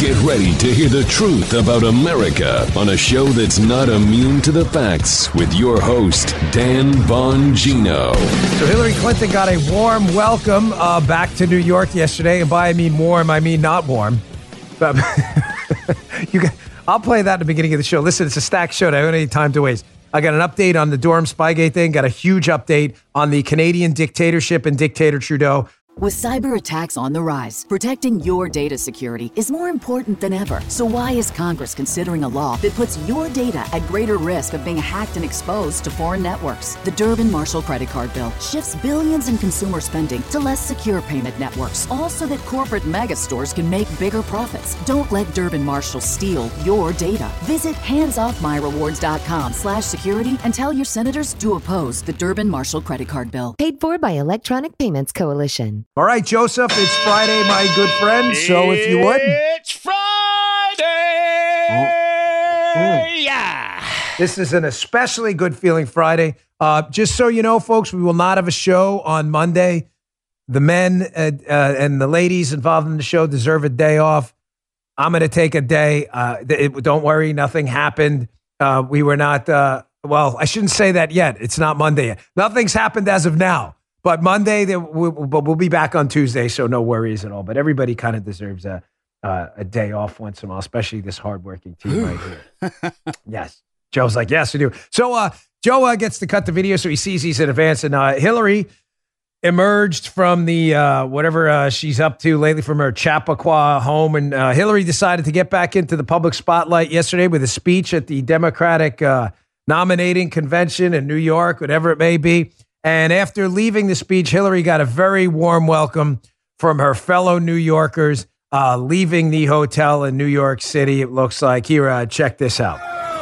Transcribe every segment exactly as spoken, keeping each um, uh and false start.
Get ready to hear the truth about America on a show that's not immune to the facts with your host, Dan Bongino. So Hillary Clinton got a warm welcome uh, back to New York yesterday. And by I mean warm, I mean not warm. But you got, I'll play that at the beginning of the show. Listen, it's a stacked show. I don't have any time to waste. I got an update on the Durham Spygate thing. Got a huge update on the Canadian dictatorship and dictator Trudeau. With cyber attacks on the rise, protecting your data security is more important than ever. So why is Congress considering a law that puts your data at greater risk of being hacked and exposed to foreign networks? The Durbin-Marshall credit card bill shifts billions in consumer spending to less secure payment networks, all so that corporate mega stores can make bigger profits. Don't let Durbin-Marshall steal your data. Visit handsoffmyrewards.com slash security and tell your senators to oppose the Durbin-Marshall credit card bill. Paid for by Electronic Payments Coalition. All right, Joseph, it's Friday, my good friend. So if you would. It's Friday! Oh. Mm. Yeah! This is an especially good feeling Friday. Uh, just so you know, folks, we will not have a show on Monday. The men uh, uh, and the ladies involved in the show deserve a day off. I'm going to take a day. Uh, it, don't worry, nothing happened. Uh, we were not, uh, well, I shouldn't say that yet. It's not Monday yet. Nothing's happened as of now. But Monday, we'll, we'll be back on Tuesday, so no worries at all. But everybody kind of deserves a uh, a day off once in a while, especially this hardworking team right here. Yes. Joe's like, yes, we do. So uh, Joe uh, gets to cut the video, so he sees he's in advance. And uh, Hillary emerged from the uh, whatever uh, she's up to lately from her Chappaqua home. And uh, Hillary decided to get back into the public spotlight yesterday with a speech at the Democratic uh, nominating convention in New York, whatever it may be. And after leaving the speech, Hillary got a very warm welcome from her fellow New Yorkers uh, leaving the hotel in New York City, it looks like. Here, uh, check this out.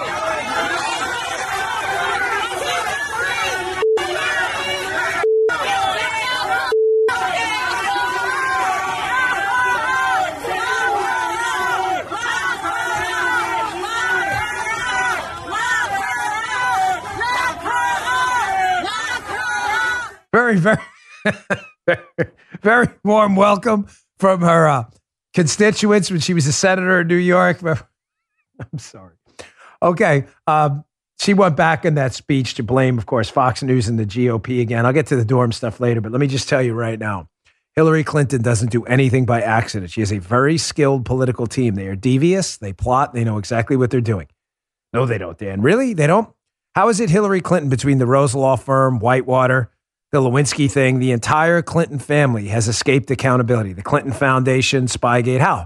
Very, very, very, very warm welcome from her uh, constituents when she was a senator in New York. I'm sorry. Okay. Um, she went back in that speech to blame, of course, Fox News and the G O P again. I'll get to the Durham stuff later, but let me just tell you right now, Hillary Clinton doesn't do anything by accident. She has a very skilled political team. They are devious. They plot. They know exactly what they're doing. No, they don't, Dan. Really? They don't? How is it Hillary Clinton between the Rose Law Firm, Whitewater, the Lewinsky thing, the entire Clinton family has escaped accountability? The Clinton Foundation, Spygate, how?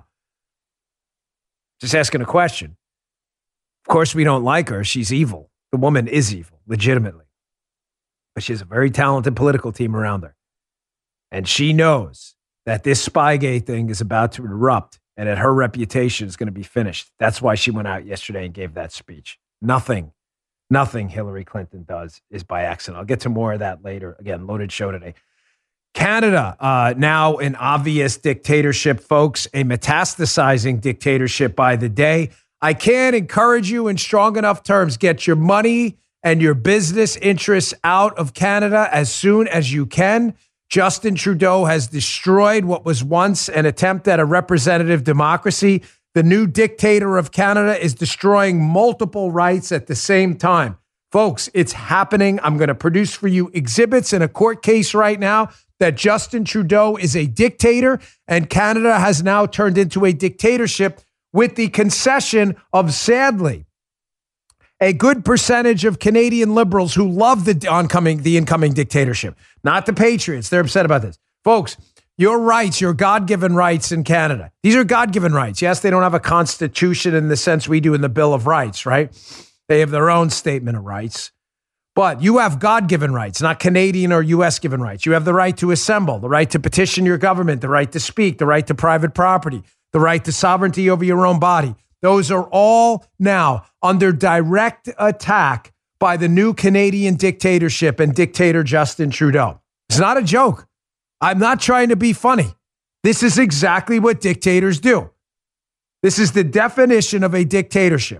Just asking a question. Of course, we don't like her. She's evil. The woman is evil, legitimately. But she has a very talented political team around her. And she knows that this Spygate thing is about to erupt and that her reputation is going to be finished. That's why she went out yesterday and gave that speech. Nothing. Nothing Hillary Clinton does is by accident. I'll get to more of that later. Again, loaded show today. Canada, uh, now an obvious dictatorship, folks, a metastasizing dictatorship by the day. I can't encourage you in strong enough terms. Get your money and your business interests out of Canada as soon as you can. Justin Trudeau has destroyed what was once an attempt at a representative democracy. The new dictator of Canada is destroying multiple rights at the same time. Folks, it's happening. I'm going to produce for you exhibits in a court case right now that Justin Trudeau is a dictator and Canada has now turned into a dictatorship with the concession of, sadly, a good percentage of Canadian liberals who love the oncoming, the incoming dictatorship. Not the Patriots. They're upset about this. Folks, your rights, your God-given rights in Canada. These are God-given rights. Yes, they don't have a constitution in the sense we do in the Bill of Rights, right? They have their own statement of rights. But you have God-given rights, not Canadian or U S-given rights. You have the right to assemble, the right to petition your government, the right to speak, the right to private property, the right to sovereignty over your own body. Those are all now under direct attack by the new Canadian dictatorship and dictator Justin Trudeau. It's not a joke. I'm not trying to be funny. This is exactly what dictators do. This is the definition of a dictatorship.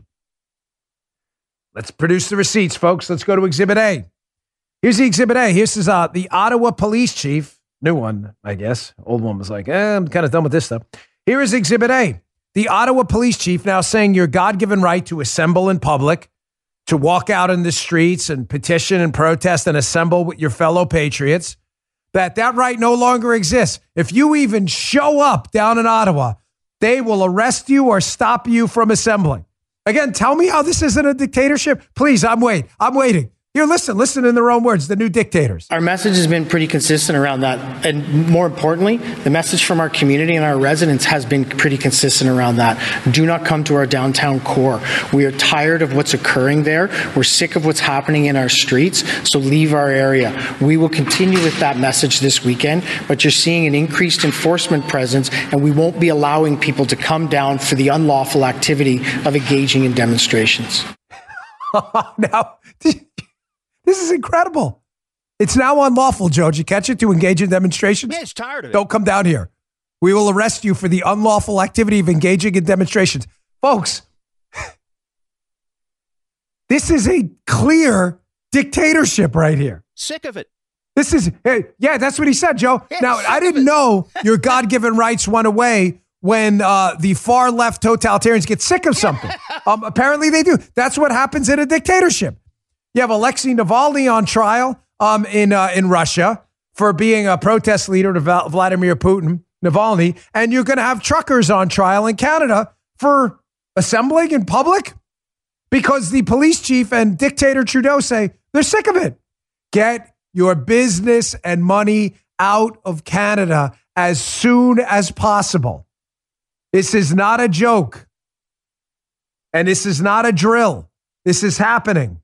Let's produce the receipts, folks. Let's go to Exhibit A. Here's the Exhibit A. Here's his, uh, the Ottawa police chief. New one, I guess. Old one was like, eh, I'm kind of done with this stuff. Here is Exhibit A. the Ottawa police chief now saying your God-given right to assemble in public, to walk out in the streets and petition and protest and assemble with your fellow patriots, that that right no longer exists. If you even show up down in Ottawa, they will arrest you or stop you from assembling. Again, tell me how this isn't a dictatorship. Please, I'm waiting. I'm waiting. Here, listen, listen in their own words, the new dictators. Our message has been pretty consistent around that. And more importantly, the message from our community and our residents has been pretty consistent around that. Do not come to our downtown core. We are tired of what's occurring there. We're sick of what's happening in our streets. So leave our area. We will continue with that message this weekend, but you're seeing an increased enforcement presence, and we won't be allowing people to come down for the unlawful activity of engaging in demonstrations. Now, this is incredible. It's now unlawful, Joe. Did you catch it? To engage in demonstrations? Yeah, it's tired of it. Don't come down here. We will arrest you for the unlawful activity of engaging in demonstrations. Folks, this is a clear dictatorship right here. Sick of it. This is, hey, yeah, that's what he said, Joe. Yeah, now, I didn't know your God-given rights went away when uh, the far left totalitarians get sick of something. um, apparently they do. That's what happens in a dictatorship. You have Alexei Navalny on trial um, in uh, in Russia for being a protest leader to Val- Vladimir Putin, Navalny, and you're going to have truckers on trial in Canada for assembling in public because the police chief and dictator Trudeau say they're sick of it. Get your business and money out of Canada as soon as possible. This is not a joke, and this is not a drill. This is happening.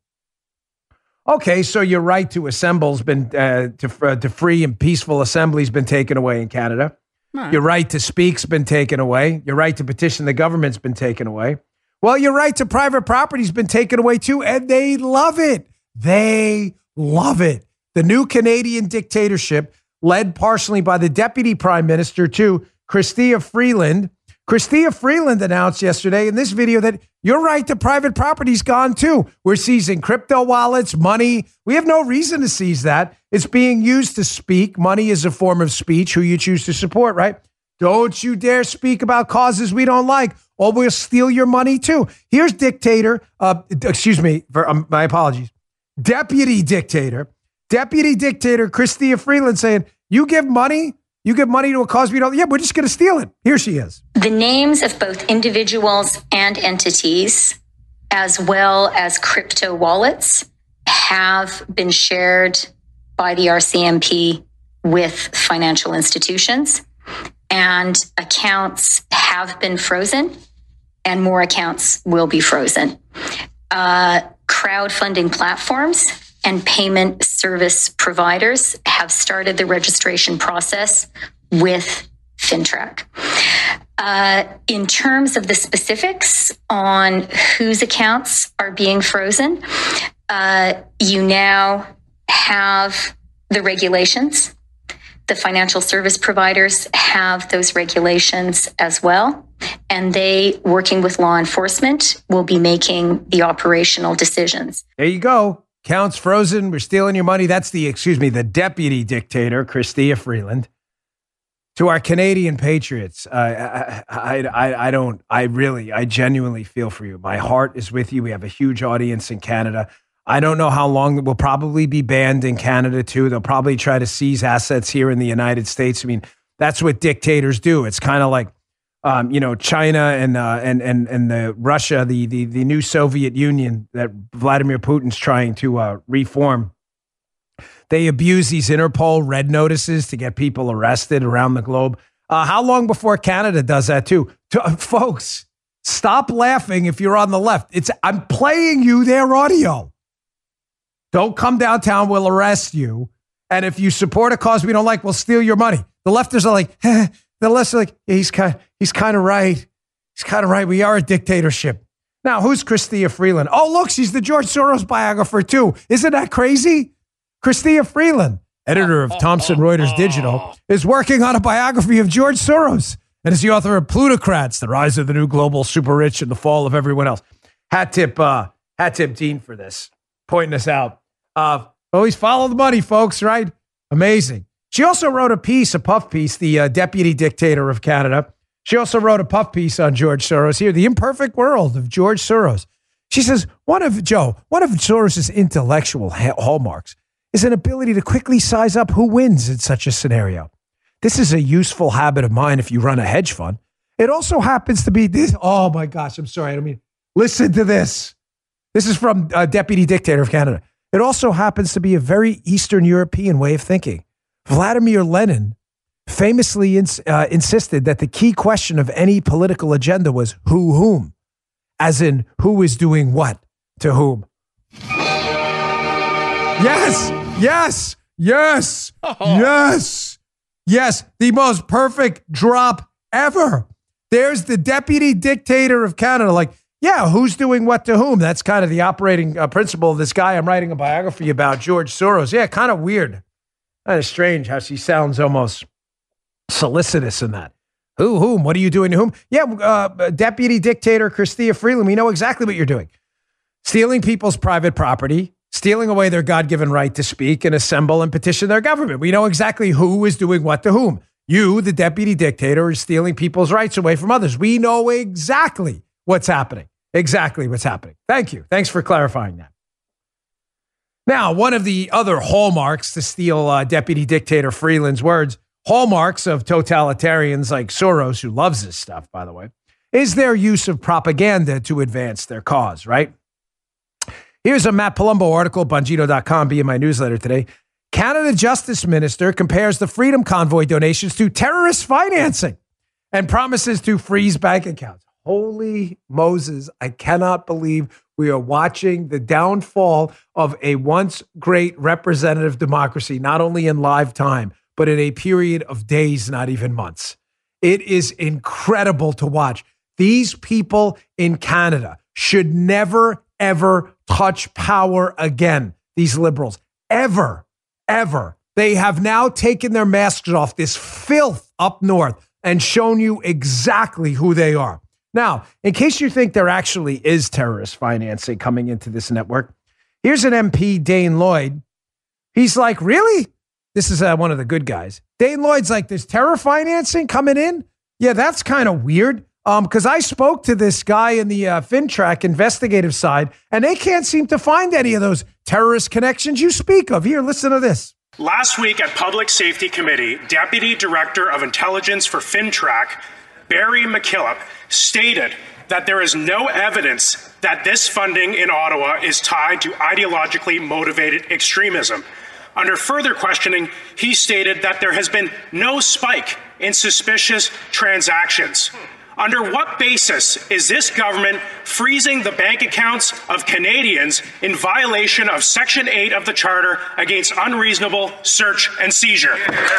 Okay, so your right to assemble's been uh, to uh, to free and peaceful assembly's been taken away in Canada. Right. Your right to speak's been taken away. Your right to petition the government's been taken away. Well, your right to private property's been taken away too, and they love it. They love it. The new Canadian dictatorship, led partially by the Deputy Prime Minister too, Chrystia Freeland. Chrystia Freeland announced yesterday in this video that your right to private property's gone too. We're seizing crypto wallets, money. We have no reason to seize that. It's being used to speak. Money is a form of speech, who you choose to support, right? Don't you dare speak about causes we don't like, or we'll steal your money too. Here's dictator, uh, excuse me, for, um, my apologies, deputy dictator, deputy dictator Chrystia Freeland saying, you give money, You give money to a cause we don't, yeah, we're just going to steal it. Here she is. The names of both individuals and entities, as well as crypto wallets, have been shared by the R C M P with financial institutions, and accounts have been frozen, and more accounts will be frozen. Uh, crowdfunding platforms and payment service providers have started the registration process with FINTRAC. Uh, in terms of the specifics on whose accounts are being frozen, uh, you now have the regulations. The financial service providers have those regulations as well, and they, working with law enforcement, will be making the operational decisions. There you go. Counts frozen. We're stealing your money. That's the, excuse me, the deputy dictator, Chrystia Freeland. To our Canadian patriots, uh, I, I, I, I don't, I really, I genuinely feel for you. My heart is with you. We have a huge audience in Canada. I don't know how long it will probably be banned in Canada too. They'll probably try to seize assets here in the United States. I mean, that's what dictators do. It's kind of like, um, you know, China and uh, and and and the Russia, the the the new Soviet Union that Vladimir Putin's trying to uh, reform. They abuse these Interpol red notices to get people arrested around the globe. Uh, how long before Canada does that too? To, uh, folks, stop laughing if you're on the left. It's I'm playing you their audio. Don't come downtown, we'll arrest you. And if you support a cause we don't like, we'll steal your money. The lefters are like, eh. The lefters are like, yeah, he's kind, he's kind of right. He's kind of right. We are a dictatorship. Now, who's Chrystia Freeland? Oh, look, she's the George Soros biographer too. Isn't that crazy? Chrystia Freeland, editor of Thomson Reuters Digital, is working on a biography of George Soros and is the author of Plutocrats, The Rise of the New Global Super Rich and the Fall of Everyone Else. Hat tip, uh, hat tip Dean for this, pointing this out. Uh, always follow the money, folks, right? Amazing. She also wrote a piece, a puff piece, the uh, deputy dictator of Canada. She also wrote a puff piece on George Soros here, The Imperfect World of George Soros. She says, one of, Joe, one of Soros's intellectual ha- hallmarks is an ability to quickly size up who wins in such a scenario. This is a useful habit of mine if you run a hedge fund. It also happens to be this. Oh my gosh, I'm sorry. I don't mean, listen to this. This is from uh, Deputy Dictator of Canada. It also happens to be a very Eastern European way of thinking. Vladimir Lenin famously ins- uh, insisted that the key question of any political agenda was who whom, as in who is doing what to whom. Yes, yes, yes, oh. yes, yes. The most perfect drop ever. There's the Deputy Dictator of Canada. Like, yeah, who's doing what to whom? That's kind of the operating uh, principle of this guy I'm writing a biography about, George Soros. Yeah, kind of weird. Kind of strange how she sounds almost solicitous in that. Who, whom? What are you doing to whom? Yeah, uh, Deputy Dictator Chrystia Freeland, we know exactly what you're doing. Stealing people's private property, stealing away their God-given right to speak and assemble and petition their government. We know exactly who is doing what to whom. You, the Deputy Dictator, is stealing people's rights away from others. We know exactly what's happening. Exactly what's happening. Thank you. Thanks for clarifying that. Now, one of the other hallmarks, to steal uh, Deputy Dictator Freeland's words, hallmarks of totalitarians like Soros, who loves this stuff, by the way, is their use of propaganda to advance their cause, right? Here's a Matt Palumbo article, Bongino dot com, be in my newsletter today. Canada Justice Minister compares the Freedom Convoy donations to terrorist financing and promises to freeze bank accounts. Holy Moses, I cannot believe we are watching the downfall of a once great representative democracy, not only in live time, but in a period of days, not even months. It is incredible to watch. These people in Canada should never, ever touch power again, these liberals. Ever, ever. They have now taken their masks off, this filth up north, and shown you exactly who they are. Now, in case you think there actually is terrorist financing coming into this network, here's an M P, Dane Lloyd. He's like, really? This is uh, one of the good guys. Dane Lloyd's like, there's terror financing coming in? Yeah, that's kind of weird. Um, because I spoke to this guy in the uh, FinTrack investigative side, and they can't seem to find any of those terrorist connections you speak of. Here, listen to this. Last week at Public Safety Committee, Deputy Director of Intelligence for FinTrack, Barry McKillop, stated that there is no evidence that this funding in Ottawa is tied to ideologically motivated extremism. Under further questioning, he stated that there has been no spike in suspicious transactions. Under what basis is this government freezing the bank accounts of Canadians in violation of Section eight of the Charter against unreasonable search and seizure?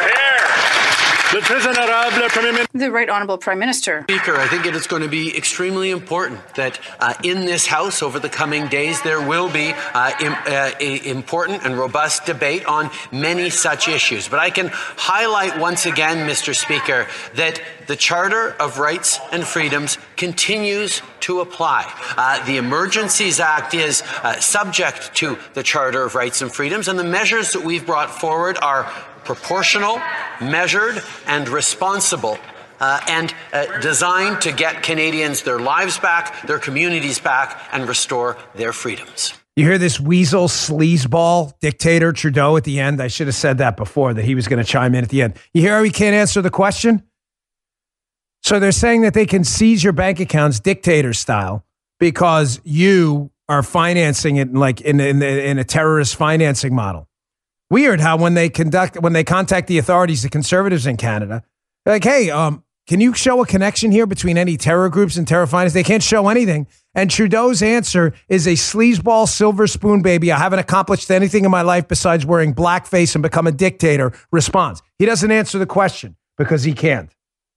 The Right Honourable Prime Minister. Speaker, I think it is going to be extremely important that uh, in this House over the coming days there will be uh, im- uh, important and robust debate on many such issues. But I can highlight once again, Mister Speaker, that the Charter of Rights and Freedoms continues to apply. Uh, the Emergencies Act is uh, subject to the Charter of Rights and Freedoms, and the measures that we've brought forward are proportional, measured, and responsible, uh, and uh, designed to get Canadians their lives back, their communities back, and restore their freedoms. You hear this weasel sleazeball dictator Trudeau at the end? I should have said that before, that he was going to chime in at the end. You hear how he can't answer the question? So they're saying that they can seize your bank accounts dictator style because you are financing it like in, in, in a terrorist financing model. Weird how when they conduct, when they contact the authorities, the Conservatives in Canada, they're like, hey, um, can you show a connection here between any terror groups and terror finance? They can't show anything. And Trudeau's answer is a sleazeball silver spoon baby. I haven't accomplished anything in my life besides wearing blackface and become a dictator response. He doesn't answer the question because he can't.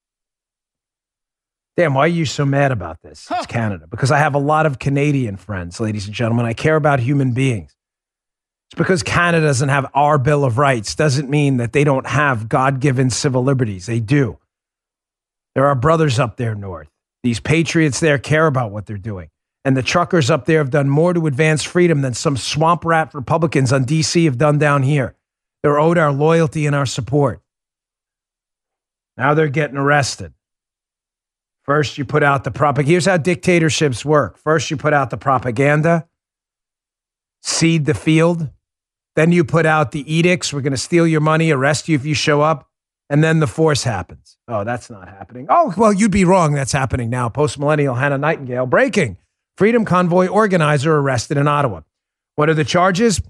Damn, why are you so mad about this? Huh. It's Canada. Because I have a lot of Canadian friends, ladies and gentlemen. I care about human beings. It's because Canada doesn't have our Bill of Rights doesn't mean that they don't have God-given civil liberties. They do. There are brothers up there north. These patriots there care about what they're doing. And the truckers up there have done more to advance freedom than some swamp rat Republicans on D C have done down here. They're owed our loyalty and our support. Now they're getting arrested. First, you put out the propaganda. Here's how dictatorships work. First, you put out the propaganda, seed the field. Then you put out the edicts. We're going to steal your money, arrest you if you show up. And then the force happens. Oh, that's not happening. Oh, well, you'd be wrong. That's happening now. Post-millennial Hannah Nightingale breaking. Freedom Convoy organizer arrested in Ottawa. What are the charges?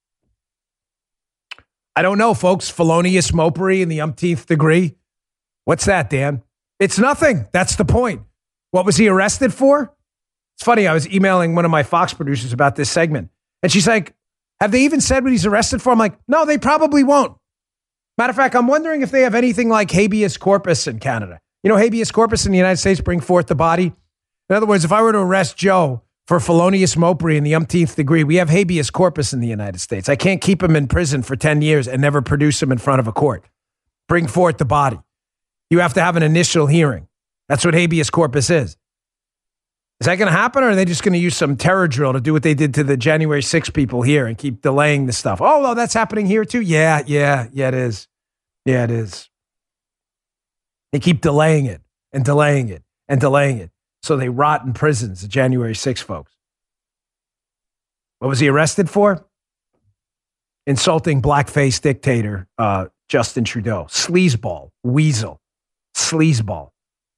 I don't know, folks. Felonious mopery in the umpteenth degree. What's that, Dan? It's nothing. That's the point. What was he arrested for? It's funny. I was emailing one of my Fox producers about this segment. And she's like, have they even said what he's arrested for? I'm like, no, they probably won't. Matter of fact, I'm wondering if they have anything like habeas corpus in Canada. You know, habeas corpus in the United States, bring forth the body. In other words, if I were to arrest Joe for felonious mopery in the umpteenth degree, we have habeas corpus in the United States. I can't keep him in prison for ten years and never produce him in front of a court. Bring forth the body. You have to have an initial hearing. That's what habeas corpus is. Is that going to happen, or are they just going to use some terror drill to do what they did to the January sixth people here and keep delaying the stuff? Oh, well, that's happening here too? Yeah, yeah, yeah, it is. Yeah, it is. They keep delaying it and delaying it and delaying it. So they rot in prisons, the January sixth folks. What was he arrested for? Insulting blackface dictator uh, Justin Trudeau. Sleazeball, weasel, sleazeball.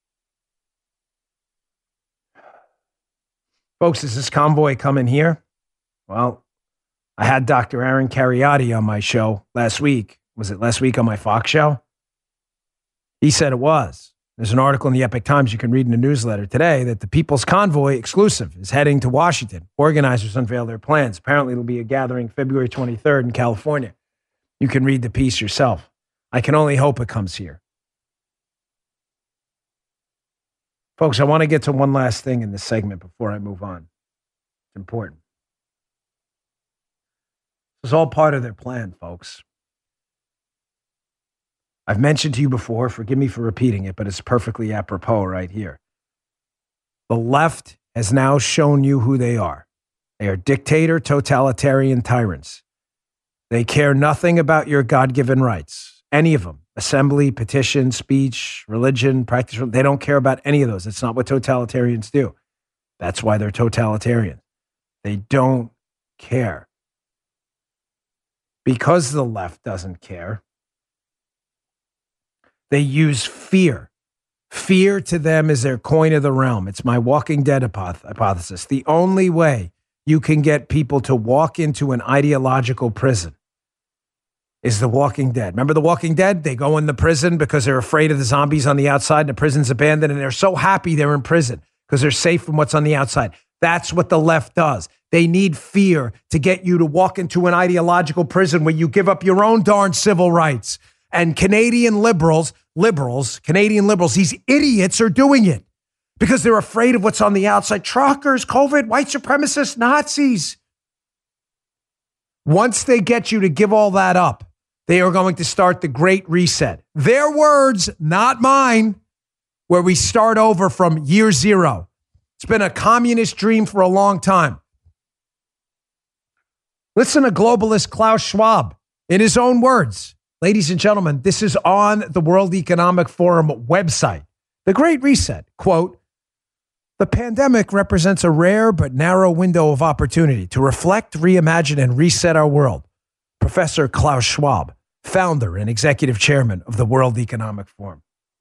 Folks, is this convoy coming here? Well, I had Doctor Aaron Kheriaty on my show last week. Was it last week on my Fox show? He said it was. There's an article in the Epoch Times you can read in the newsletter today that the People's Convoy exclusive is heading to Washington. Organizers unveil their plans. Apparently, it'll be a gathering February twenty-third in California. You can read the piece yourself. I can only hope it comes here. Folks, I want to get to one last thing in this segment before I move on. It's important. This is all part of their plan, folks. I've mentioned to you before, forgive me for repeating it, but it's perfectly apropos right here. The left has now shown you who they are. They are dictator, totalitarian tyrants. They care nothing about your God-given rights, any of them. Assembly, petition, speech, religion, practice. They don't care about any of those. It's not what totalitarians do. That's why they're totalitarian. They don't care. Because the left doesn't care, they use fear. Fear to them is their coin of the realm. It's my Walking Dead hypothesis. The only way you can get people to walk into an ideological prison is The Walking Dead. Remember The Walking Dead? They go in the prison because they're afraid of the zombies on the outside and the prison's abandoned, and they're so happy they're in prison because they're safe from what's on the outside. That's what the left does. They need fear to get you to walk into an ideological prison where you give up your own darn civil rights. And Canadian liberals, liberals, Canadian liberals, these idiots are doing it because they're afraid of what's on the outside. Truckers, COVID, white supremacists, Nazis. Once they get you to give all that up, they are going to start the Great Reset. Their words, not mine, where we start over from year zero. It's been a communist dream for a long time. Listen to globalist Klaus Schwab in his own words. Ladies and gentlemen, this is on the World Economic Forum website. The Great Reset, quote, "The pandemic represents a rare but narrow window of opportunity to reflect, reimagine, and reset our world." Professor Klaus Schwab, founder and executive chairman of the World Economic Forum.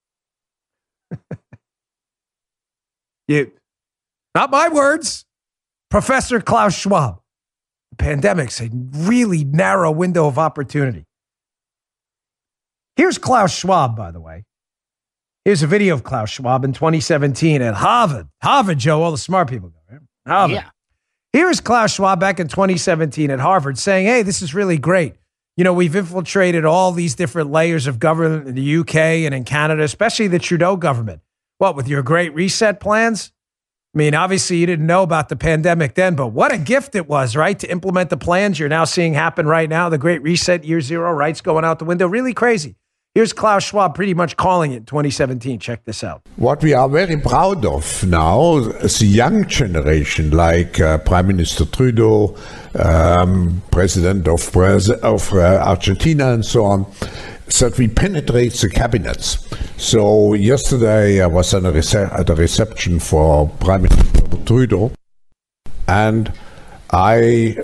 you, not my words, Professor Klaus Schwab. The pandemic's a really narrow window of opportunity. Here's Klaus Schwab, by the way. Here's a video of Klaus Schwab in twenty seventeen at Harvard. Harvard, Joe, all the smart people go, right? Harvard. Yeah. Here's Klaus Schwab back in twenty seventeen at Harvard saying, hey, this is really great. You know, we've infiltrated all these different layers of government in the U K and in Canada, especially the Trudeau government. What, with your Great Reset plans? I mean, obviously you didn't know about the pandemic then, but what a gift it was, right? To implement the plans you're now seeing happen right now. The Great Reset, year zero, rights going out the window. Really crazy. Here's Klaus Schwab pretty much calling it in twenty seventeen. Check this out. What we are very proud of now, the young generation, like uh, Prime Minister Trudeau, um, President of, of uh, Argentina and so on, that we penetrate the cabinets. So yesterday I was at a, rece- at a reception for Prime Minister Trudeau, and I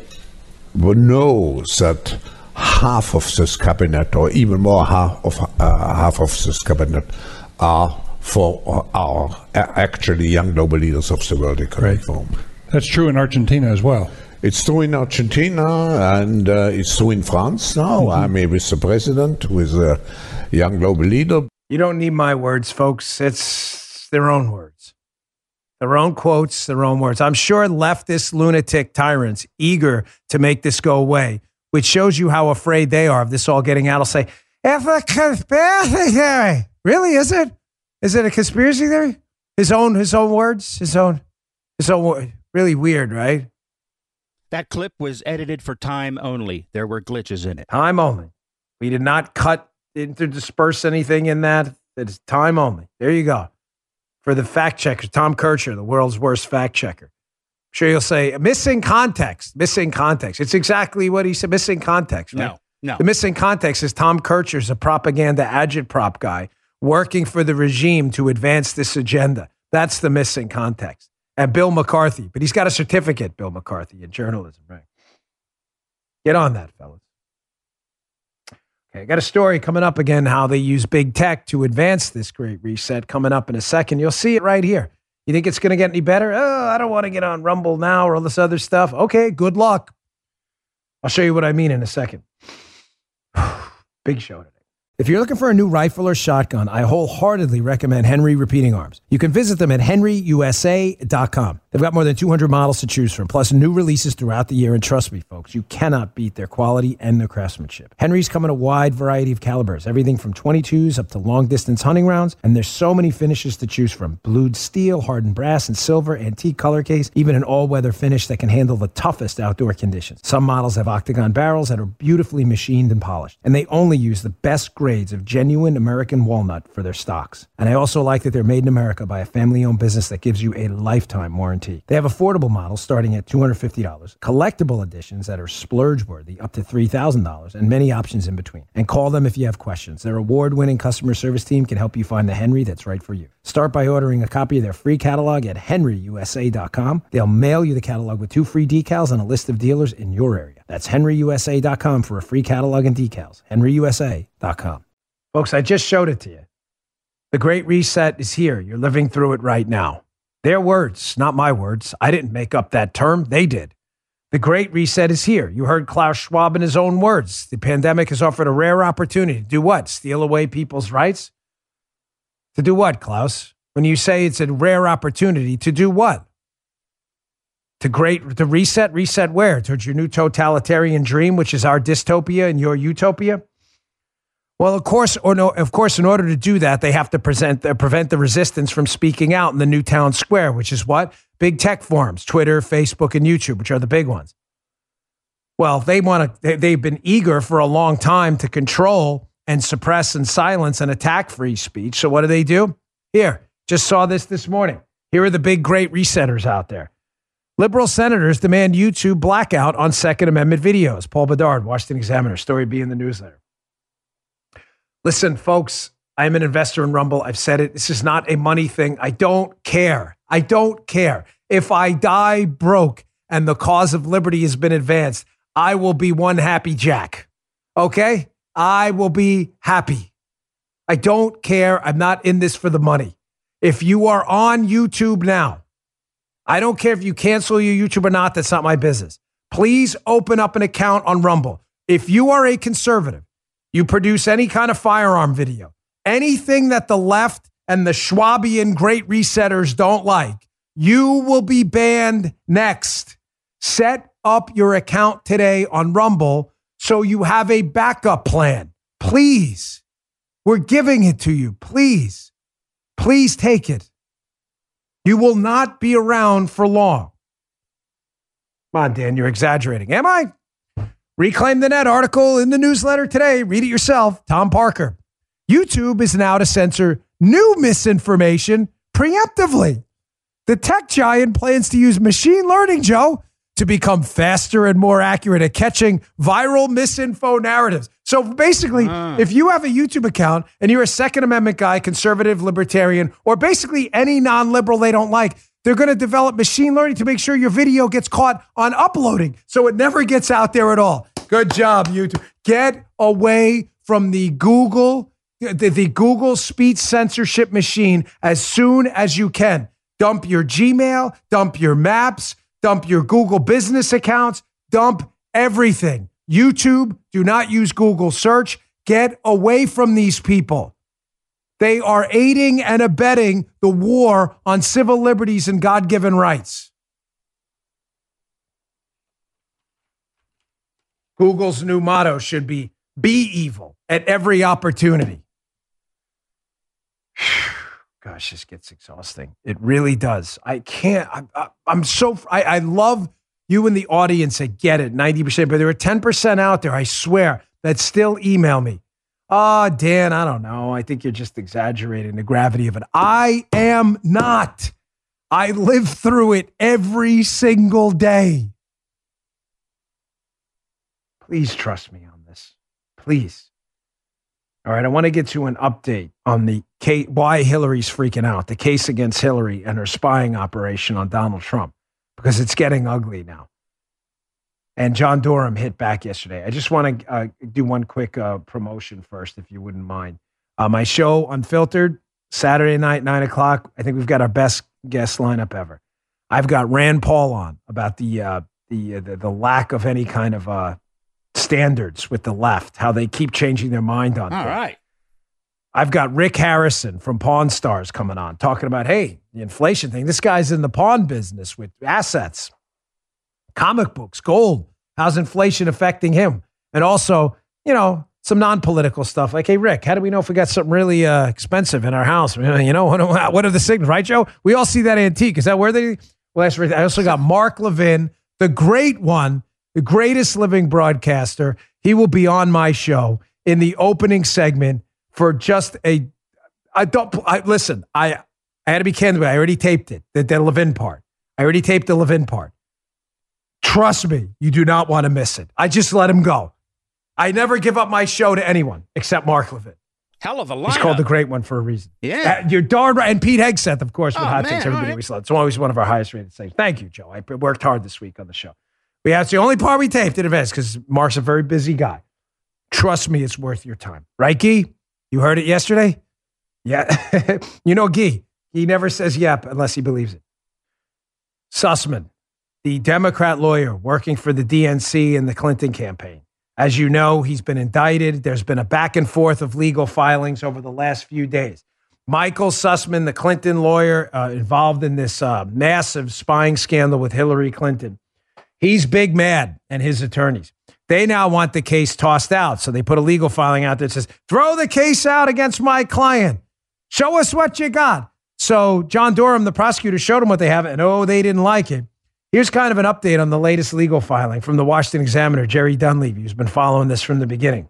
know that half of this cabinet, or even more half of uh, half of this cabinet, are for our actually young global leaders of the World Economic Forum. That's true in Argentina as well. It's true in Argentina, and uh, it's true in France now. Mm-hmm. I mean, with the president, with a young global leader. You don't need my words, folks. It's their own words. Their own quotes, their own words. I'm sure leftist lunatic tyrants eager to make this go away, which shows you how afraid they are of this all getting out, will say, it's a conspiracy theory. Really, is it? Is it a conspiracy theory? His own, his own words, his own, his own word. Really weird, right? That clip was edited for time only. There were glitches in it. Time only. We did not cut, interdisperse anything in that. It's time only. There you go. For the fact checker, Tom Kircher, the world's worst fact checker. I'm sure you'll say, missing context, missing context. It's exactly what he said, missing context. Right? No, no. The missing context is Tom Kircher's a propaganda agitprop guy working for the regime to advance this agenda. That's the missing context. And Bill McCarthy, but he's got a certificate, Bill McCarthy, in journalism, right? Get on that, fellas. Okay, I got a story coming up again, how they use big tech to advance this great reset coming up in a second. You'll see it right here. You think it's going to get any better? Oh, I don't want to get on Rumble now or all this other stuff. Okay, good luck. I'll show you what I mean in a second. Big show today. If you're looking for a new rifle or shotgun, I wholeheartedly recommend Henry Repeating Arms. You can visit them at henry u s a dot com. They've got more than two hundred models to choose from, plus new releases throughout the year. And trust me, folks, you cannot beat their quality and their craftsmanship. Henry's come in a wide variety of calibers, everything from twenty-twos up to long-distance hunting rounds. And there's so many finishes to choose from. Blued steel, hardened brass and silver, antique color case, even an all-weather finish that can handle the toughest outdoor conditions. Some models have octagon barrels that are beautifully machined and polished. And they only use the best grades of genuine American walnut for their stocks. And I also like that they're made in America by a family-owned business that gives you a lifetime warranty. They have affordable models starting at two hundred fifty dollars, collectible editions that are splurge-worthy up to three thousand dollars, and many options in between. And call them if you have questions. Their award-winning customer service team can help you find the Henry that's right for you. Start by ordering a copy of their free catalog at henry u s a dot com. They'll mail you the catalog with two free decals and a list of dealers in your area. That's henry u s a dot com for a free catalog and decals. henry u s a dot com. Folks, I just showed it to you. The Great Reset is here. You're living through it right now. Their words, not my words. I didn't make up that term. They did. The Great Reset is here. You heard Klaus Schwab in his own words. The pandemic has offered a rare opportunity to do what? Steal away people's rights? To do what, Klaus? When you say it's a rare opportunity, to do what? To great, to reset? Reset where? Towards your new totalitarian dream, which is our dystopia and your utopia? Well, of course, or no, of course, in order to do that, they have to present, uh, prevent the resistance from speaking out in the new town square, which is what? Big tech forums, Twitter, Facebook, and YouTube, which are the big ones. Well, they want to, they, they've been eager for a long time to control and suppress and silence and attack free speech. So what do they do? Here, just saw this this morning. Here are the big great resetters out there. Liberal senators demand YouTube blackout on Second Amendment videos. Paul Bedard, Washington Examiner, story B in the newsletter. Listen, folks, I'm an investor in Rumble. I've said it. This is not a money thing. I don't care. I don't care. If I die broke and the cause of liberty has been advanced, I will be one happy Jack. Okay? I will be happy. I don't care. I'm not in this for the money. If you are on YouTube now, I don't care if you cancel your YouTube or not. That's not my business. Please open up an account on Rumble. If you are a conservative, you produce any kind of firearm video, anything that the left and the Schwabian great resetters don't like, you will be banned next. Set up your account today on Rumble so you have a backup plan. Please. We're giving it to you. Please. Please take it. You will not be around for long. Come on, Dan, you're exaggerating. Am I? Reclaim the Net article in the newsletter today. Read it yourself. Tom Parker. YouTube is now to censor new misinformation preemptively. The tech giant plans to use machine learning, Joe, to become faster and more accurate at catching viral misinfo narratives. So basically, Ah. if you have a YouTube account and you're a Second Amendment guy, conservative, libertarian, or basically any non-liberal they don't like, they're going to develop machine learning to make sure your video gets caught on uploading so it never gets out there at all. Good job, YouTube. Get away from the Google, the, the Google speech censorship machine as soon as you can. Dump your Gmail, dump your maps, dump your Google business accounts, dump everything. YouTube, do not use Google search. Get away from these people. They are aiding and abetting the war on civil liberties and God-given rights. Google's new motto should be, be evil at every opportunity. Gosh, this gets exhausting. It really does. I can't, I, I, I'm so, I, I love you in the audience that get it, ninety percent, but there are ten percent out there, I swear, that still email me. Oh, Dan, I don't know. I think you're just exaggerating the gravity of it. I am not. I live through it every single day. Please trust me on this. Please. All right, I want to get you an update on the case, why Hillary's freaking out, the case against Hillary and her spying operation on Donald Trump, because it's getting ugly now. And John Durham hit back yesterday. I just want to uh, do one quick uh, promotion first, if you wouldn't mind. Uh, my show, Unfiltered, Saturday night, nine o'clock. I think we've got our best guest lineup ever. I've got Rand Paul on about the uh, the, uh, the the lack of any kind of uh, standards with the left, how they keep changing their mind on All things. right. I've got Rick Harrison from Pawn Stars coming on, talking about, hey, the inflation thing. This guy's in the pawn business with assets, comic books, gold. How's inflation affecting him? And also, you know, some non-political stuff like, hey, Rick, how do we know if we got something really uh, expensive in our house? You know, what, what are the signals, right, Joe? We all see that antique. Is that where they? Well, that's right. I also got Mark Levin, the great one, the greatest living broadcaster. He will be on my show in the opening segment for just a, I don't, I, listen, I, I had to be candid with you. I already taped it, the, the Levin part. I already taped the Levin part. Trust me, you do not want to miss it. I just let him go. I never give up my show to anyone except Mark Levin. Hell of a lineup. He's called the great one for a reason. Yeah. Uh, you're darn right. And Pete Hegseth, of course, with Oh, Hot man, Takes. Everybody all right. always loves. It's always one of our highest rated things. Thank you, Joe. I worked hard this week on the show. We That's the only part we taped in advance because Mark's a very busy guy. Trust me, it's worth your time. Right, Guy? You heard it yesterday? Yeah. You know, Guy, he never says yep unless he believes it. Sussman, the Democrat lawyer working for the D N C and the Clinton campaign. As you know, he's been indicted. There's been a back and forth of legal filings over the last few days. Michael Sussman, the Clinton lawyer uh, involved in this uh, massive spying scandal with Hillary Clinton, he's big mad, and his attorneys. They now want the case tossed out. So they put a legal filing out that says, throw the case out against my client. Show us what you got. So John Durham, the prosecutor, showed them what they have, and oh, they didn't like it. Here's kind of an update on the latest legal filing from the Washington Examiner, Jerry Dunleavy, who's been following this from the beginning.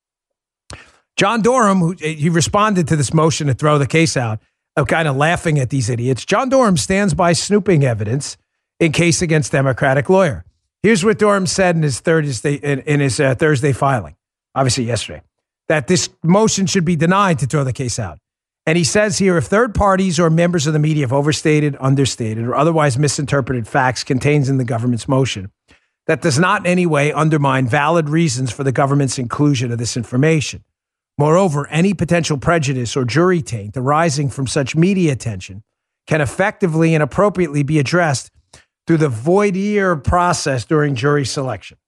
John Durham, who, he responded to this motion to throw the case out, of kind of laughing at these idiots. John Durham stands by snooping evidence in case against Democratic lawyer. Here's what Durham said in his Thursday in, in his uh, Thursday filing, obviously yesterday, that this motion should be denied to throw the case out. And he says here, if third parties or members of the media have overstated, understated, or otherwise misinterpreted facts contained in the government's motion, that does not in any way undermine valid reasons for the government's inclusion of this information. Moreover, any potential prejudice or jury taint arising from such media attention can effectively and appropriately be addressed through the voir dire process during jury selection.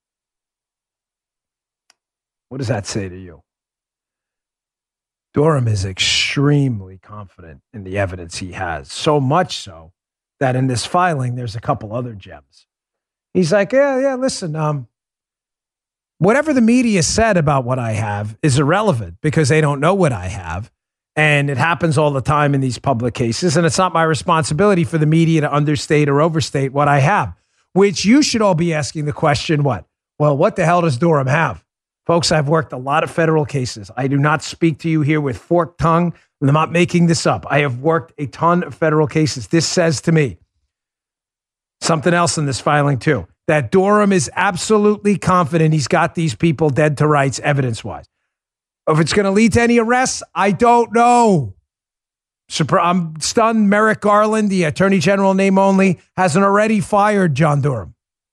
What does that say to you? Durham is extremely confident in the evidence he has, so much so that in this filing, there's a couple other gems. He's like, yeah, yeah, listen, um, whatever the media said about what I have is irrelevant because they don't know what I have. And it happens all the time in these public cases. And it's not my responsibility for the media to understate or overstate what I have, which you should all be asking the question, what? Well, what the hell does Durham have? Folks, I've worked a lot of federal cases. I do not speak to you here with forked tongue. I'm not making this up. I have worked a ton of federal cases. This says to me something else in this filing too, that Durham is absolutely confident he's got these people dead to rights evidence-wise. If it's going to lead to any arrests, I don't know. I'm stunned Merrick Garland, the Attorney General name only, hasn't already fired John Durham.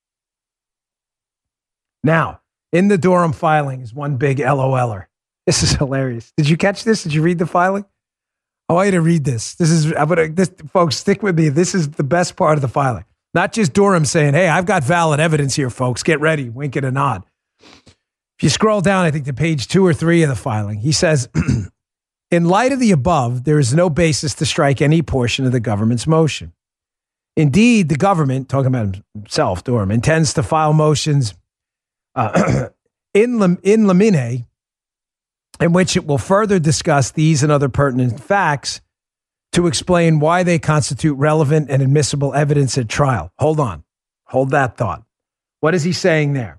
Now, in the Durham filing is one big LOLer. This is hilarious. Did you catch this? Did you read the filing? I want you to read this. This is, I'm gonna, this, folks, stick with me. This is the best part of the filing. Not just Durham saying, hey, I've got valid evidence here, folks. Get ready. Wink and a nod. If you scroll down, I think to page two or three of the filing, he says, in light of the above, there is no basis to strike any portion of the government's motion. Indeed, the government, talking about himself, Durham, intends to file motions uh, in, lim- in limine, in which it will further discuss these and other pertinent facts to explain why they constitute relevant and admissible evidence at trial. Hold on. Hold that thought. What is he saying there?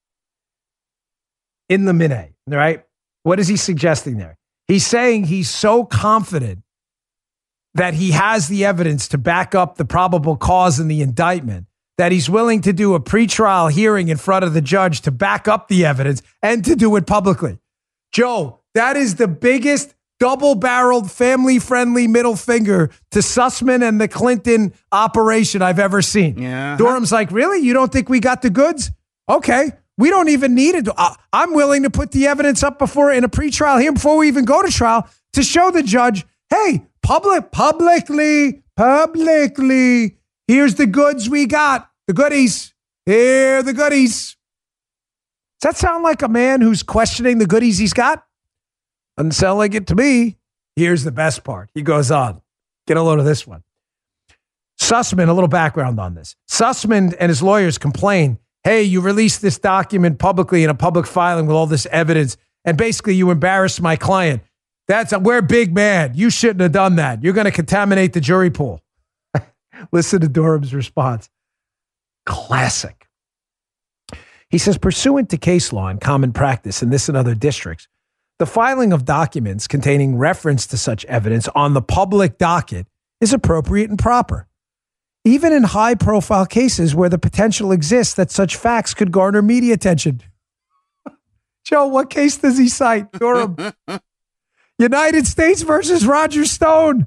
In limine, right? What is he suggesting there? He's saying he's so confident that he has the evidence to back up the probable cause in the indictment that he's willing to do a pretrial hearing in front of the judge to back up the evidence and to do it publicly. Joe, that is the biggest double-barreled, family-friendly middle finger to Sussman and the Clinton operation I've ever seen. Yeah. Durham's like, really? You don't think we got the goods? Okay. We don't even need it. I'm willing to put the evidence up before in a pretrial here before we even go to trial to show the judge, hey, public, publicly, publicly, here's the goods we got. The goodies. Here are the goodies. Does that sound like a man who's questioning the goodies he's got? Doesn't sound like it to me. Here's the best part. He goes on. Get a load of this one. Sussman, a little background on this. Sussman and his lawyers complain, hey, you released this document publicly in a public filing with all this evidence, and basically you embarrassed my client. That's a, we're big mad. You shouldn't have done that. You're going to contaminate the jury pool. Listen to Durham's response. Classic. He says, pursuant to case law and common practice in this and other districts, the filing of documents containing reference to such evidence on the public docket is appropriate and proper, even in high-profile cases where the potential exists that such facts could garner media attention. Joe, what case does he cite? Durham. United States versus Roger Stone.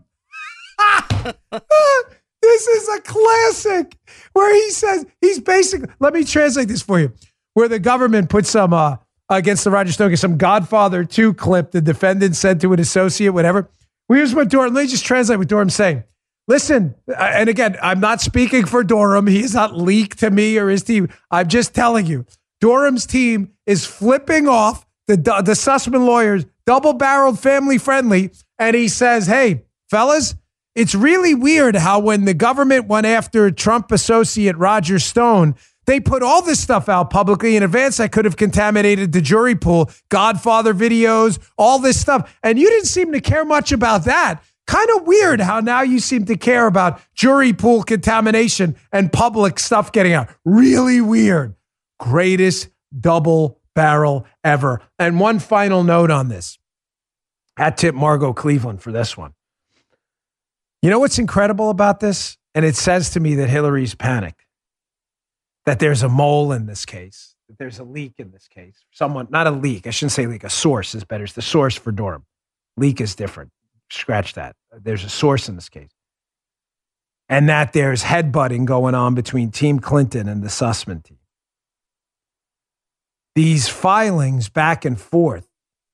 This is a classic where he says, he's basically, let me translate this for you, where the government put some, uh, against the Roger Stone, some Godfather two clip the defendant said to an associate, whatever. Well, here's what Durham, let me just translate what Durham's saying. Listen, and again, I'm not speaking for Durham. He is not leaked to me or his team. I'm just telling you, Durham's team is flipping off the, the Sussman lawyers, double-barreled, family-friendly, and he says, hey, fellas, it's really weird how when the government went after Trump associate Roger Stone, they put all this stuff out publicly in advance that could have contaminated the jury pool, Godfather videos, all this stuff. And you didn't seem to care much about that. Kind of weird how now you seem to care about jury pool contamination and public stuff getting out. Really weird. Greatest double barrel ever. And one final note on this. At tip Margot Cleveland for this one. You know what's incredible about this? And it says to me that Hillary's panicked. That there's a mole in this case. That there's a leak in this case. Someone, not a leak. I shouldn't say leak. A source is better. It's the source for Durham. Leak is different. Scratch that. There's a source in this case. And that there's headbutting going on between Team Clinton and the Sussman team. These filings back and forth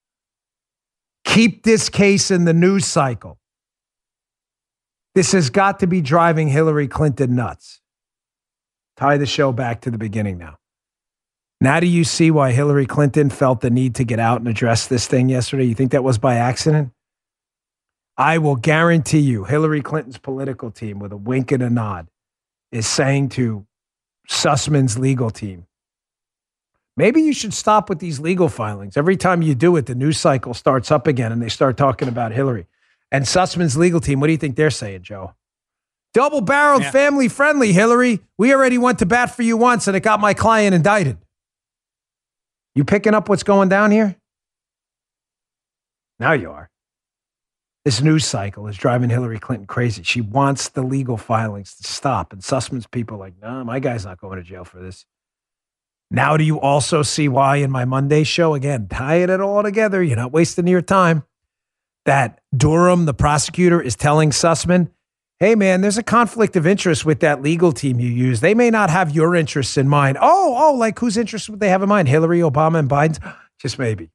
keep this case in the news cycle. This has got to be driving Hillary Clinton nuts. Tie the show back to the beginning now. Now do you see why Hillary Clinton felt the need to get out and address this thing yesterday? You think that was by accident? I will guarantee you Hillary Clinton's political team, with a wink and a nod, is saying to Sussman's legal team, maybe you should stop with these legal filings. Every time you do it, the news cycle starts up again and they start talking about Hillary. And Sussman's legal team, what do you think they're saying, Joe? Double-barreled, yeah. Family-friendly, Hillary. We already went to bat for you once and it got my client indicted. You picking up what's going down here? Now you are. This news cycle is driving Hillary Clinton crazy. She wants the legal filings to stop. And Sussman's people are like, no, nah, my guy's not going to jail for this. Now do you also see why in my Monday show, again, tying it all together, you're not wasting your time, that Durham, the prosecutor, is telling Sussman, hey, man, there's a conflict of interest with that legal team you use. They may not have your interests in mind. Oh, oh, like whose interests would they have in mind? Hillary, Obama, and Biden's? Just maybe.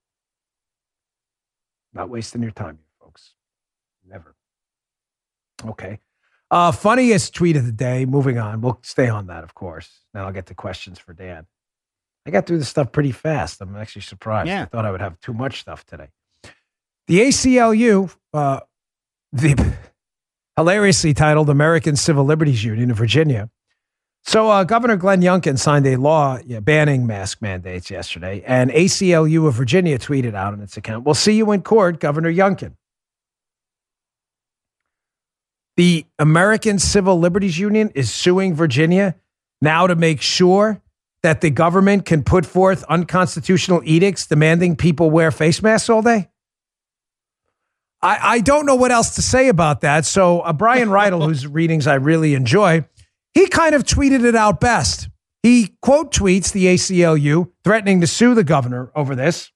Not wasting your time, folks. Never. Okay. Uh, funniest tweet of the day. Moving on. We'll stay on that, of course. Then I'll get to questions for Dan. I got through this stuff pretty fast. I'm actually surprised. Yeah. I thought I would have too much stuff today. The A C L U, uh, the hilariously titled American Civil Liberties Union of Virginia. So uh, Governor Glenn Youngkin signed a law yeah, banning mask mandates yesterday, and A C L U of Virginia tweeted out on its account, "We'll see you in court, Governor Youngkin." The American Civil Liberties Union is suing Virginia now to make sure that the government can put forth unconstitutional edicts demanding people wear face masks all day. I, I don't know what else to say about that. So uh, Brian Riedel, whose readings I really enjoy, he kind of tweeted it out best. He quote tweets the A C L U threatening to sue the governor over this.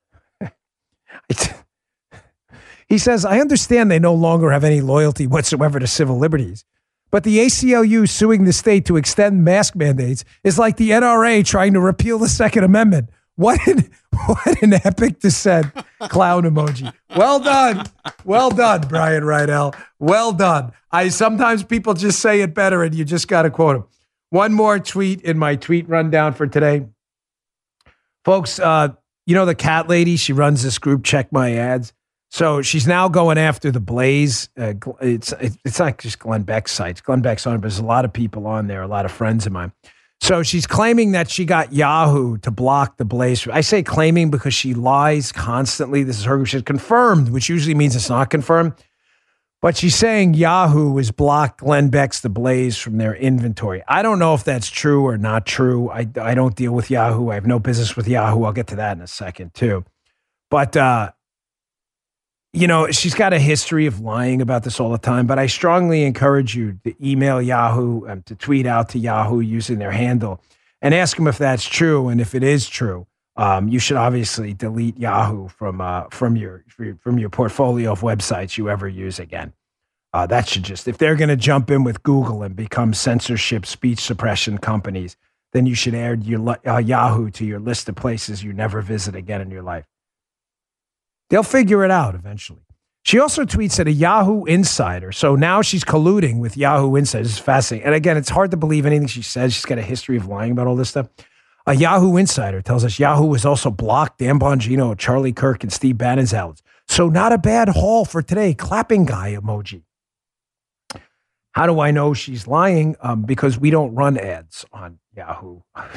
He says, I understand they no longer have any loyalty whatsoever to civil liberties, but the A C L U suing the state to extend mask mandates is like the N R A trying to repeal the Second Amendment. What an, what an epic descent. Clown emoji. Well done. Well done, Brian Riedel. Well done. I sometimes people just say it better and you just got to quote him. One more tweet in my tweet rundown for today. Folks, uh, you know the cat lady? She runs this group, Check My Ads. So she's now going after the Blaze. Uh, it's it's not just Glenn Beck's site. Glenn Beck's on it, but there's a lot of people on there, a lot of friends of mine. So she's claiming that she got Yahoo to block the Blaze. I say claiming because she lies constantly. This is her. She's confirmed, which usually means it's not confirmed. But she's saying Yahoo has blocked Glenn Beck's The Blaze from their inventory. I don't know if that's true or not true. I, I don't deal with Yahoo. I have no business with Yahoo. I'll get to that in a second, too. But, uh, you know, she's got a history of lying about this all the time, but I strongly encourage you to email Yahoo, um, to tweet out to Yahoo using their handle and ask them if that's true. And if it is true, um, you should obviously delete Yahoo from uh, from your from your portfolio of websites you ever use again. Uh, that should just, if they're going to jump in with Google and become censorship, speech suppression companies, then you should add your uh, Yahoo to your list of places you never visit again in your life. They'll figure it out eventually. She also tweets at a Yahoo insider. So now she's colluding with Yahoo insiders. This is fascinating. And again, it's hard to believe anything she says. She's got a history of lying about all this stuff. A Yahoo insider tells us Yahoo has also blocked Dan Bongino, Charlie Kirk, and Steve Bannon's outlets. So not a bad haul for today. Clapping guy emoji. How do I know she's lying? Um, because we don't run ads on Yahoo.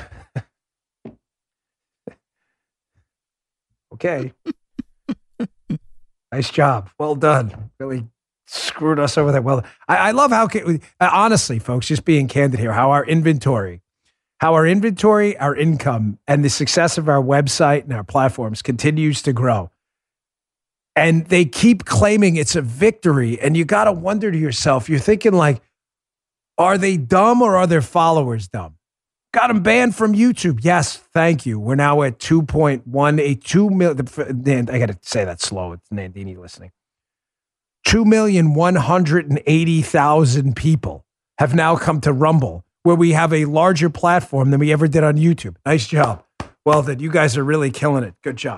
Okay. Nice job. Well done. Really screwed us over there. Well, I, I love how, honestly, folks, just being candid here, how our inventory, how our inventory, our income, and the success of our website and our platforms continues to grow. And they keep claiming it's a victory. And you got to wonder to yourself, you're thinking like, are they dumb or are their followers dumb? Got them banned from YouTube. Yes, thank you. We're now at two point one eight two million. I got to say that slow. It's Nandini listening. two million one hundred eighty thousand people have now come to Rumble, where we have a larger platform than we ever did on YouTube. Nice job. Well done. You guys are really killing it. Good job.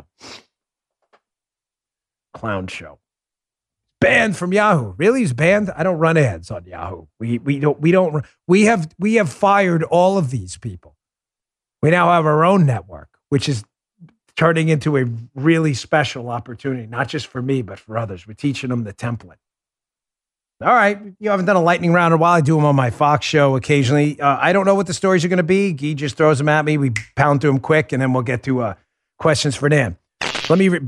Clown show. Banned from Yahoo. Really? He's banned? I don't run ads on Yahoo. We we don't we don't we have we have fired all of these people. We now have our own network, which is turning into a really special opportunity, not just for me, but for others. We're teaching them the template. All right. You haven't done a lightning round in a while. I do them on my Fox show occasionally. Uh, I don't know what the stories are going to be. Guy just throws them at me. We pound through them quick, and then we'll get to uh, questions for Dan. Let me... Re-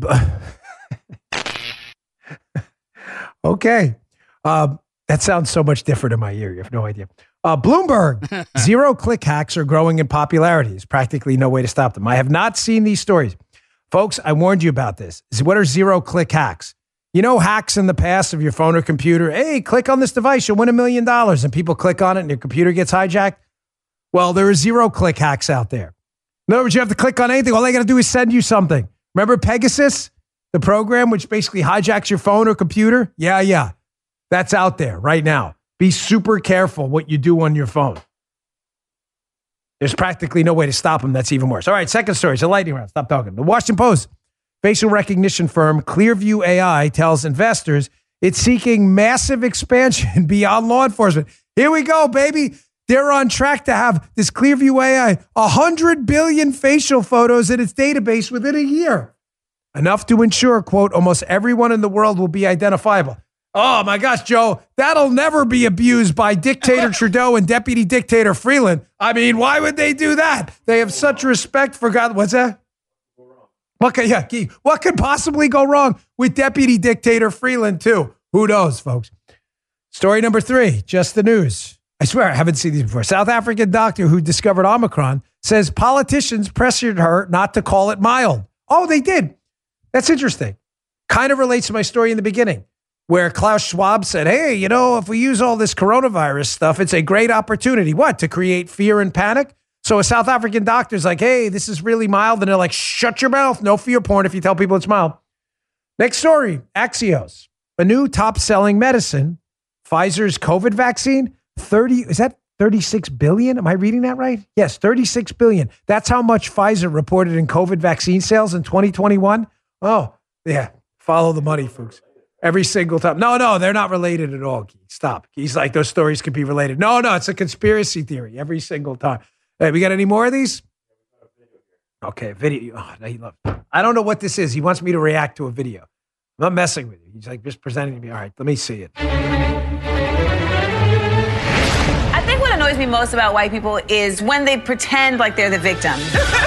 Okay. Uh, that sounds so much different in my ear. You have no idea. Uh, Bloomberg, zero-click hacks are growing in popularity. There's practically no way to stop them. I have not seen these stories. Folks, I warned you about this. What are zero-click hacks? You know hacks in the past of your phone or computer? Hey, click on this device, you'll win a million dollars. And people click on it and your computer gets hijacked. Well, there are zero-click hacks out there. In other words, you have to click on anything. All they got to do is send you something. Remember Pegasus, the program which basically hijacks your phone or computer? Yeah, yeah. That's out there right now. Be super careful what you do on your phone. There's practically no way to stop them. That's even worse. All right, second story. It's a lightning round. Stop talking. The Washington Post. Facial recognition firm Clearview A I tells investors it's seeking massive expansion beyond law enforcement. Here we go, baby. They're on track to have this Clearview A I one hundred billion facial photos in its database within a year. Enough to ensure, quote, almost everyone in the world will be identifiable. Oh, my gosh, Joe, that'll never be abused by dictator Trudeau and deputy dictator Freeland. I mean, why would they do that? They have such respect for God. What's that? What could, yeah, what could possibly go wrong with deputy dictator Freeland, too? Who knows, folks? Story number three, just the news. I swear I haven't seen these before. South African doctor who discovered Omicron says politicians pressured her not to call it mild. Oh, they did. That's interesting. Kind of relates to my story in the beginning, where Klaus Schwab said, hey, you know, if we use all this coronavirus stuff, it's a great opportunity. What? To create fear and panic? So a South African doctor's like, hey, this is really mild. And they're like, shut your mouth. No fear porn if you tell people it's mild. Next story, Axios. A new top-selling medicine, Pfizer's COVID vaccine, thirty, is that thirty-six billion? Am I reading that right? Yes, thirty-six billion. That's how much Pfizer reported in COVID vaccine sales in twenty twenty-one. Oh, yeah. Follow the money, folks. Every single time. No, no, they're not related at all. Stop. He's like, those stories could be related. No, no, it's a conspiracy theory every single time. Hey, we got any more of these? Okay, video. Oh, no, he loves it. I don't know what this is. He wants me to react to a video. I'm not messing with you. He's like just presenting to me. All right, let me see it. I think what annoys me most about white people is when they pretend like they're the victim.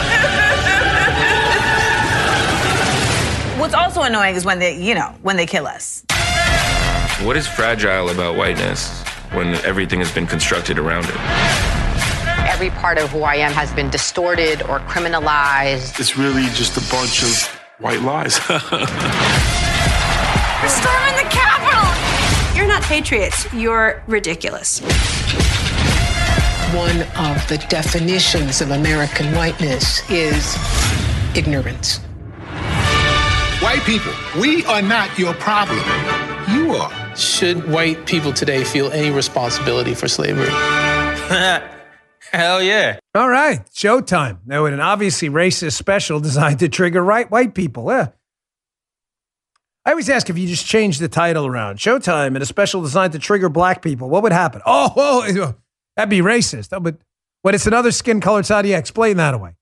What's also annoying is when they, you know, when they kill us. What is fragile about whiteness when everything has been constructed around it? Every part of who I am has been distorted or criminalized. It's really just a bunch of white lies. We're storming the Capitol! You're not patriots. You're ridiculous. One of the definitions of American whiteness is ignorance. White people, we are not your problem. You are. Should white people today feel any responsibility for slavery? Hell yeah. All right, showtime. Now, with an obviously racist special designed to trigger right white people. Yeah. I always ask if you just change the title around. Showtime and a special designed to trigger black people, what would happen? Oh, oh that'd be racist. Oh, but when it's another skin-colored side, yeah, explain that away.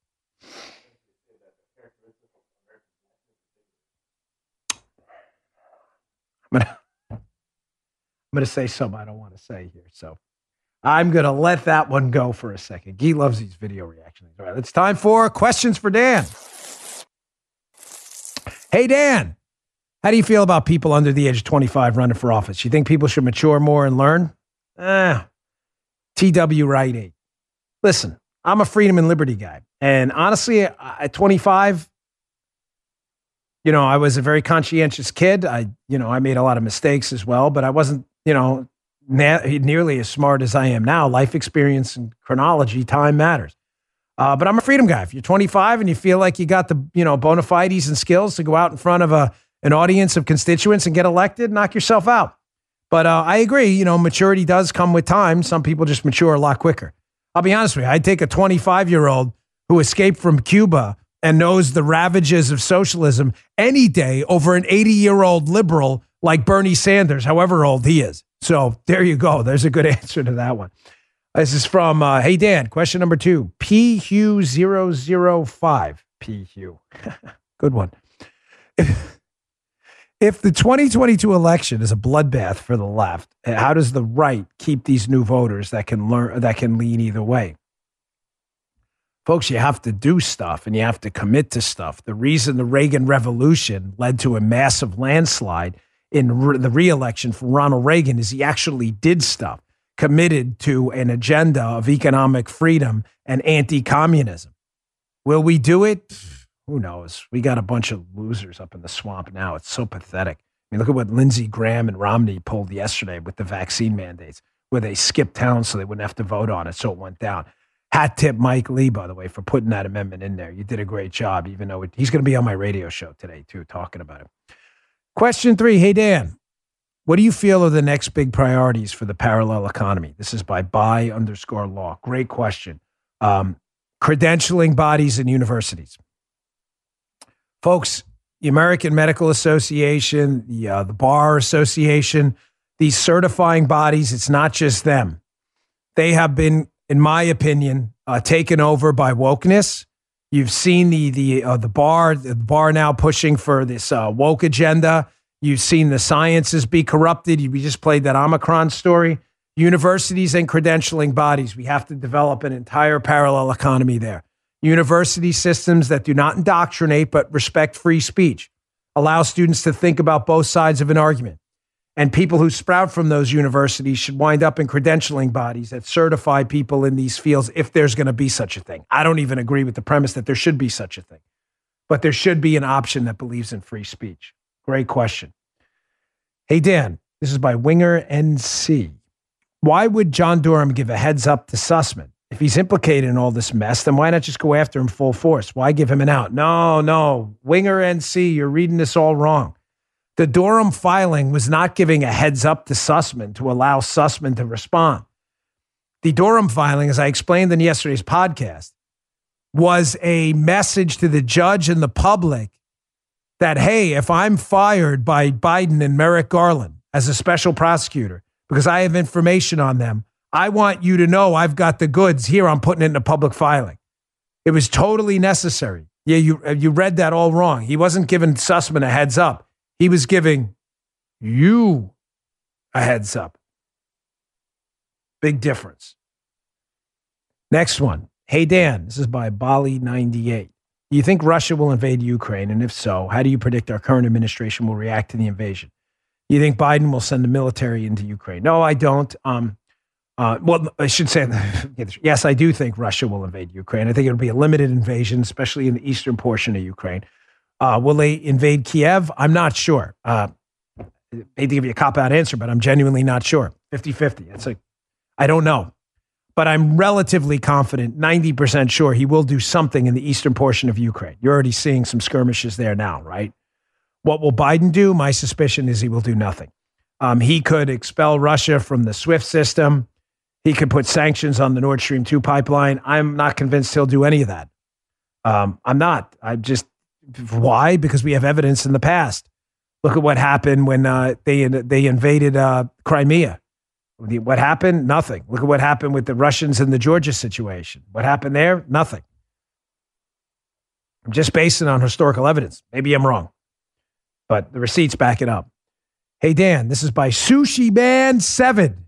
I'm gonna, I'm gonna say something I don't want to say here, so I'm gonna let that one go for a second. Guy loves these video reactions. All right, it's time for questions for Dan. Hey, Dan, how do you feel about people under the age of twenty-five running for office? You think people should mature more and learn? Eh, T W Right eight. Listen, I'm a freedom and liberty guy, and honestly, at twenty-five. You know, I was a very conscientious kid. I, you know, I made a lot of mistakes as well, but I wasn't, you know, na- nearly as smart as I am now. Life experience and chronology, time matters. Uh, but I'm a freedom guy. If you're twenty-five and you feel like you got the, you know, bona fides and skills to go out in front of a an audience of constituents and get elected, knock yourself out. But uh, I agree, you know, maturity does come with time. Some people just mature a lot quicker. I'll be honest with you. I'd take a twenty-five-year-old who escaped from Cuba and knows the ravages of socialism any day over an eighty-year-old liberal like Bernie Sanders, however old he is. So there you go. There's a good answer to that one. This is from, uh, hey, Dan, question number two, P Hugh zero zero five. P Hugh. Good one. If, if the twenty twenty-two election is a bloodbath for the left, how does the right keep these new voters that can learn, that can lean either way? Folks, you have to do stuff and you have to commit to stuff. The reason the Reagan Revolution led to a massive landslide in re- the re-election for Ronald Reagan is he actually did stuff, committed to an agenda of economic freedom and anti-communism. Will we do it? Who knows? We got a bunch of losers up in the swamp now. It's so pathetic. I mean, look at what Lindsey Graham and Romney pulled yesterday with the vaccine mandates, where they skipped town so they wouldn't have to vote on it, so it went down. Hat tip Mike Lee, by the way, for putting that amendment in there. You did a great job, even though it, he's going to be on my radio show today, too, talking about it. Question three. Hey, Dan, what do you feel are the next big priorities for the parallel economy? This is by by underscore law. Great question. Um, credentialing bodies and universities. Folks, the American Medical Association, the, uh, the Bar Association, these certifying bodies, it's not just them. They have been, in my opinion, uh, taken over by wokeness. You've seen the the uh, the bar the bar now pushing for this uh, woke agenda. You've seen the sciences be corrupted. We just played that Omicron story. Universities and credentialing bodies. We have to develop an entire parallel economy there. University systems that do not indoctrinate but respect free speech, allow students to think about both sides of an argument. And people who sprout from those universities should wind up in credentialing bodies that certify people in these fields if there's going to be such a thing. I don't even agree with the premise that there should be such a thing, but there should be an option that believes in free speech. Great question. Hey, Dan, this is by Winger N C. Why would John Durham give a heads up to Sussman? If he's implicated in all this mess, then why not just go after him full force? Why give him an out? No, no. Winger N C, you're reading this all wrong. The Durham filing was not giving a heads up to Sussman to allow Sussman to respond. The Durham filing, as I explained in yesterday's podcast, was a message to the judge and the public that, hey, if I'm fired by Biden and Merrick Garland as a special prosecutor because I have information on them, I want you to know I've got the goods here. I'm putting it in a public filing. It was totally necessary. Yeah, you you read that all wrong. He wasn't giving Sussman a heads up. He was giving you a heads up. Big difference. Next one. Hey, Dan, this is by Bali ninety-eight. Do you think Russia will invade Ukraine? And if so, how do you predict our current administration will react to the invasion? Do you think Biden will send the military into Ukraine? No, I don't. Um, Uh, well, I should say, yes, I do think Russia will invade Ukraine. I think it'll be a limited invasion, especially in the eastern portion of Ukraine. Uh, will they invade Kiev? I'm not sure. Uh, I hate to give you a cop-out answer, but I'm genuinely not sure. fifty-fifty. It's like, I don't know. But I'm relatively confident, ninety percent sure he will do something in the eastern portion of Ukraine. You're already seeing some skirmishes there now, right? What will Biden do? My suspicion is he will do nothing. Um, he could expel Russia from the SWIFT system. He could put sanctions on the Nord Stream two pipeline. I'm not convinced he'll do any of that. Um, I'm not. I'm just, why? Because we have evidence in the past. Look at what happened when uh, they they invaded uh, Crimea. What happened? Nothing. Look at what happened with the Russians in the Georgia situation. What happened there? Nothing. I'm just basing it on historical evidence. Maybe I'm wrong, but the receipts back it up. Hey, Dan, this is by Sushi Man seven.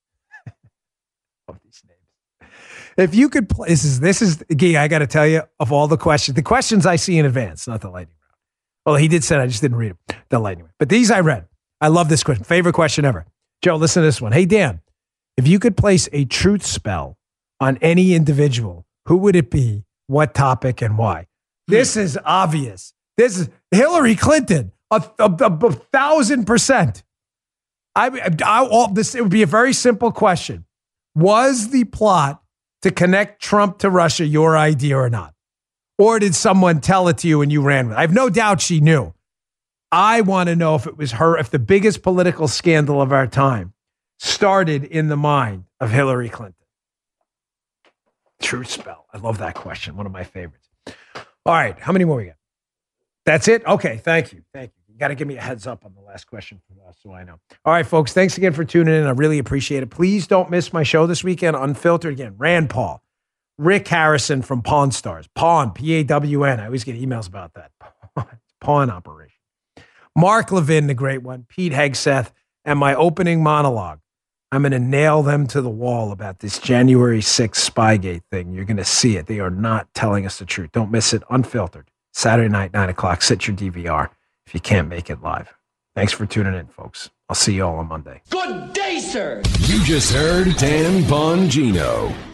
If you could play, this is, this is, Gee, I got to tell you, of all the questions, the questions I see in advance, not the lightning round. Well, he did say it, I just didn't read them, the lightning round. But these I read. I love this question. Favorite question ever. Joe, listen to this one. Hey, Dan, if you could place a truth spell on any individual, who would it be, what topic, and why? This is obvious. This is Hillary Clinton, a, a, a, a thousand percent. I, I, I, this, it would be a very simple question. Was the plot to connect Trump to Russia your idea or not? Or did someone tell it to you and you ran with it? I have no doubt she knew. I want to know if it was her, if the biggest political scandal of our time started in the mind of Hillary Clinton. Truth spell. I love that question. One of my favorites. All right. How many more we got? That's it? Okay. Thank you. Thank you. You got to give me a heads up on the last question for us so I know. All right, folks. Thanks again for tuning in. I really appreciate it. Please don't miss my show this weekend, Unfiltered. Again, Rand Paul, Rick Harrison from Pawn Stars. Pawn, P A W N. I always get emails about that. Pawn operation. Mark Levin, the great one. Pete Hegseth. And my opening monologue. I'm going to nail them to the wall about this January sixth Spygate thing. You're going to see it. They are not telling us the truth. Don't miss it. Unfiltered. Saturday night, nine o'clock. Set your D V R if you can't make it live. Thanks for tuning in, folks. I'll see you all on Monday. Good day, sir. You just heard Dan Bongino.